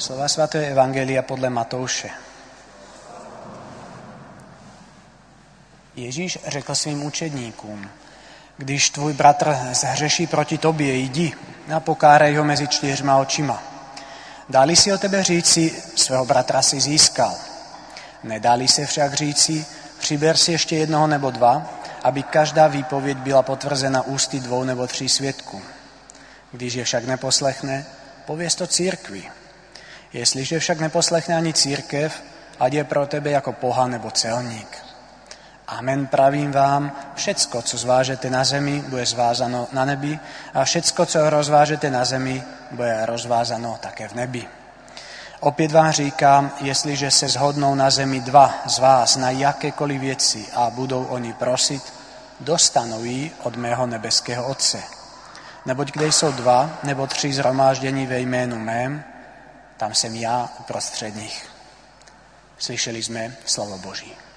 Slova svatého evangelia podle Matouše. Ježíš řekl svým učedníkům: když tvůj bratr zhřeší proti tobě, jdi a pokárej ho mezi 4 očima. Dá-li si o tebe říci, svého bratra si získal. Nedá-li se však říci, přiber si ještě 1 nebo 2, aby každá výpověď byla potvrzena ústy 2 nebo 3 svědků. Když je však neposlechne, pověz to církvi. Jestliže však neposlechne ani církev, ať je pro tebe jako pohan nebo celník. Amen, pravím vám, všecko, co zvážete na zemi, bude zvázáno na nebi a všecko, co rozvážete na zemi, bude rozvázáno také v nebi. Opět vám říkám, jestliže se shodnou na zemi 2 z vás na jakékoliv věci a budou oni prosit, dostanou ji od mého nebeského Otce. Neboť kde jsou 2 nebo 3 shromáždění ve jménu mém, tam jsem já uprostřed nich. Slyšeli jsme slovo Boží.